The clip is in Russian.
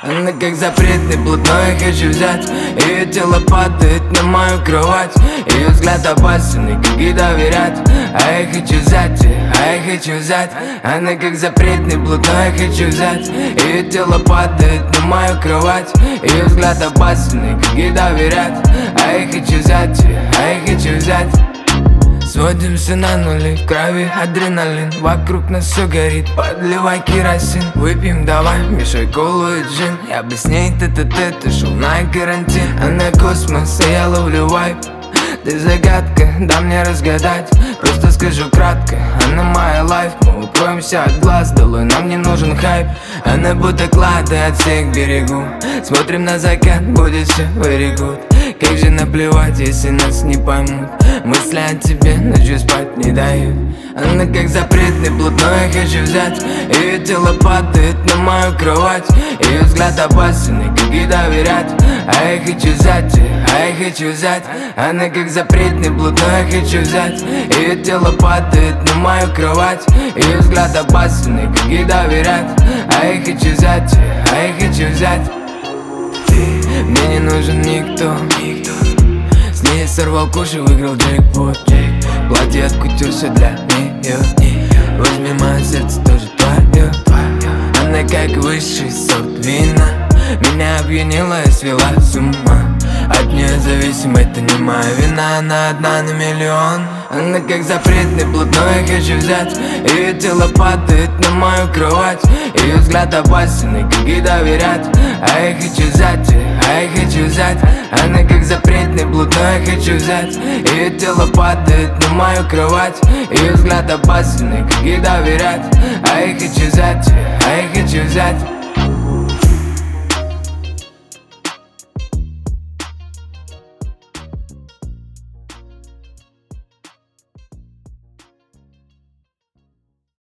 Она как запретный блатной, я хочу взять. Ее тело падает на мою кровать. Ее взгляд опасен, и как ей доверять. А я хочу взять, а я хочу взять. Она как запретный блатной, я хочу взять. Ее тело падает на мою кровать. Ее взгляд опасен, и как ей доверять. А я хочу взять, а я хочу взять. Сводимся на нули, в крови адреналин. Вокруг нас все горит, подливай керосин. Выпьем давай, мешай колу и джин. Я бы с ней тет-а-тет ушел на карантин. Она космос, а я ловлю вайб. Ты загадка, да мне разгадать. Просто скажу кратко, она моя лайф. Мы укроемся от глаз, долой нам не нужен хайп. Она будто клад, от всех берегу. Смотрим на закат, будет все very good. Как же наплевать, если нас не поймут. Мысли о тебе ночью спать не дают. Она как запретный блатной, я хочу взять. Ее тело падает на мою кровать. Ее взгляд опасен, и как ей доверять. А я хочу взять, а я хочу взять. Она как запретный блатной, я хочу взять. Ее тело падает на мою кровать. Ее взгляд опасен, и как ей доверять. А я хочу взять, а я хочу взять. Мне не нужен никто. С ней я сорвал куш и выиграл джекпот. Платье от кутюр, все для нее. Возьми мое сердце, тоже твое. Она как высший сорт вина. Меня опьянила и свела с ума. От нее зависим, это не моя вина. Она одна на миллион. Она как запретный блатной, я хочу взять. Ее тело падает на мою кровать. Ее взгляд опасен, и как ей доверять. А я хочу взять, а я хочу взять. Она как запретный блатной, я хочу взять. Ее тело падает на мою кровать. Ее взгляд опасен, и как ей доверять. А я хочу взять, а я хочу взять.